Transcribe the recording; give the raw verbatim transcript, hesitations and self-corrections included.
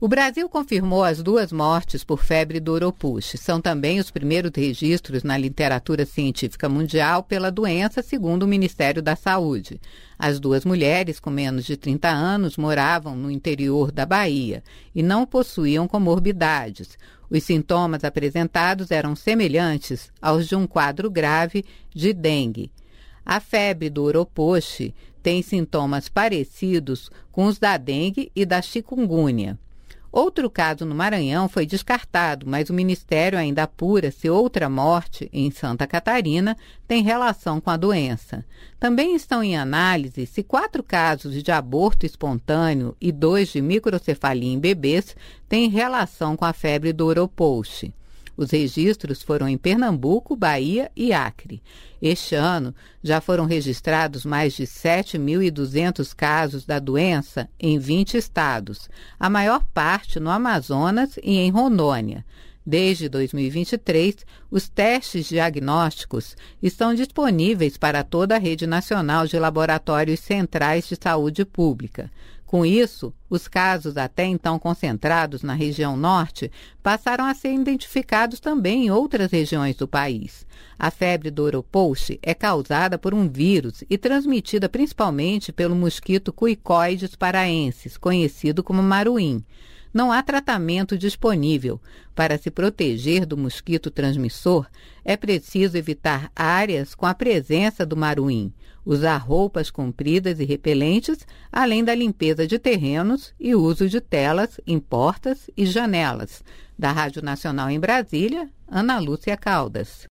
O Brasil confirmou as duas mortes por febre do Oropouche. São também os primeiros registros na literatura científica mundial pela doença, segundo o Ministério da Saúde. As duas mulheres, com menos de trinta anos, moravam no interior da Bahia e não possuíam comorbidades. Os sintomas apresentados eram semelhantes aos de um quadro grave de dengue. A febre do Oropouche tem sintomas parecidos com os da dengue e da chikungunya. Outro caso no Maranhão foi descartado, mas o Ministério ainda apura se outra morte em Santa Catarina tem relação com a doença. Também estão em análise se quatro casos de aborto espontâneo e dois de microcefalia em bebês têm relação com a febre do Oropouche. Os registros foram em Pernambuco, Bahia e Acre. Este ano, já foram registrados mais de sete mil e duzentos casos da doença em vinte estados, a maior parte no Amazonas e em Rondônia. Desde dois mil e vinte e três, os testes diagnósticos estão disponíveis para toda a rede nacional de laboratórios centrais de saúde pública. Com isso, os casos até então concentrados na região norte passaram a ser identificados também em outras regiões do país. A febre do Oropouche é causada por um vírus e transmitida principalmente pelo mosquito Cuicoides paraensis, conhecido como maruim. Não há tratamento disponível. Para se proteger do mosquito transmissor, é preciso evitar áreas com a presença do maruim, usar roupas compridas e repelentes, além da limpeza de terrenos e uso de telas em portas e janelas. Da Rádio Nacional em Brasília, Ana Lúcia Caldas.